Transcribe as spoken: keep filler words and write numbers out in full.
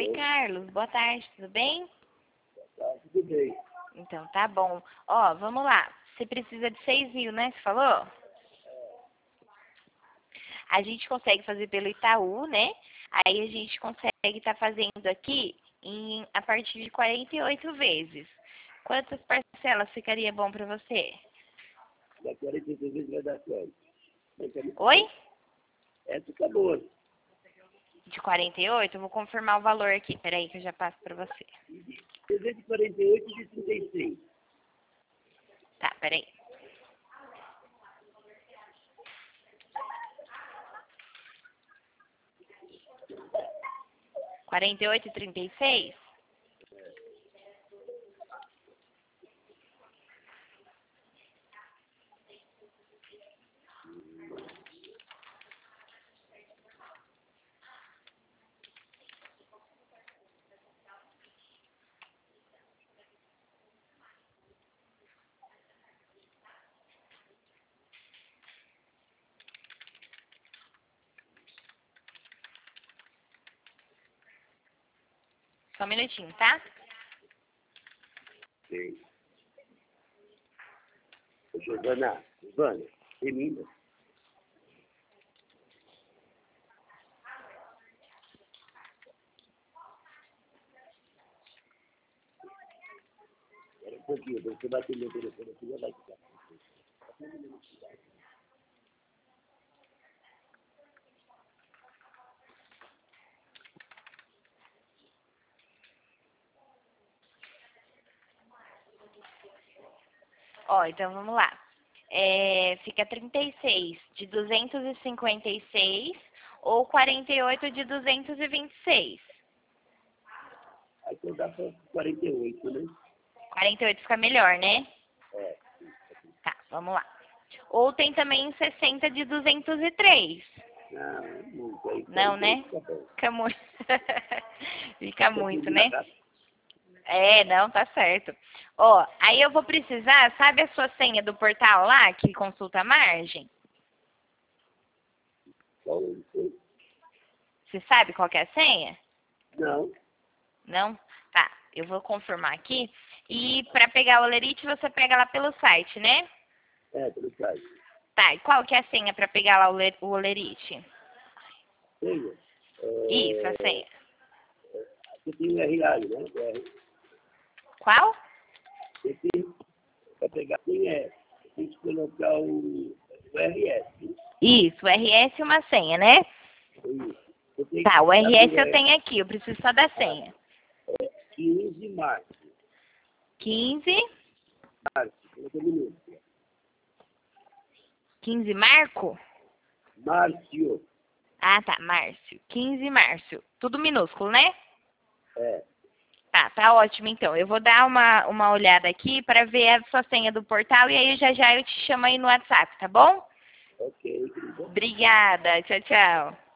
Oi, Carlos. Boa tarde, tudo bem? Tá, tudo bem. Então, tá bom. Ó, vamos lá. Você precisa de seis mil, né? Você falou? A gente consegue fazer pelo Itaú, né? Aí a gente consegue estar fazendo aqui em, a partir de quarenta e oito vezes. Quantas parcelas ficaria bom para você? Da quarenta e seis vezes vai dar quanto? Mas é muito Oi? bom. Essa fica boa. De quarenta e oito? Eu vou confirmar o valor aqui. Peraí que eu já passo para você. trezentos e quarenta e oito e de trinta e seis. Tá, peraí. quarenta e oito e trinta e seis? Só um minutinho, tá? Sim. Ô, Giovana, Giovana, termina. Espera um pouquinho, você vai ter meu telefone aqui, já vai ficar. Ó, então vamos lá. É, fica trinta e seis de duzentos e cinquenta e seis ou quarenta e oito de duzentos e vinte e seis? Aí então dá para quarenta e oito, né? quarenta e oito fica melhor, né? É. Tá, vamos lá. Ou tem também sessenta de duzentos e três. Não, muito. Aí Não, quarenta e né? oito fica bom. Fica muito. Fica Você muito, termina né? rápido. É, não, tá certo. Ó, aí eu vou precisar, sabe a sua senha do portal lá, que consulta a margem? Qual foi? Você sabe qual que é a senha? Não. Não? Tá, eu vou confirmar aqui. E para pegar o Olerite, você pega lá pelo site, né? É, pelo site. Tá, e qual que é a senha para pegar lá o Oler- o Olerite? Senha. Isso, a É, senha. você tem o R A, né? O R- Qual? Você tem, para pegar quem é, tem que colocar o, o R S. Isso, o R S e uma senha, né? Isso. Você tem Tá, o que R S saber, eu é, tenho aqui, eu preciso só da senha. é quinze de março. quinze, Março, coloca minúsculo. quinze Marco? Márcio. Ah, tá, Márcio. quinze Márcio. Tudo minúsculo, né? É. Tá, tá ótimo então. Eu vou dar uma, uma olhada aqui para ver a sua senha do portal e aí já já eu te chamo aí no WhatsApp, tá bom? Ok, querida. Obrigada. Tchau, tchau.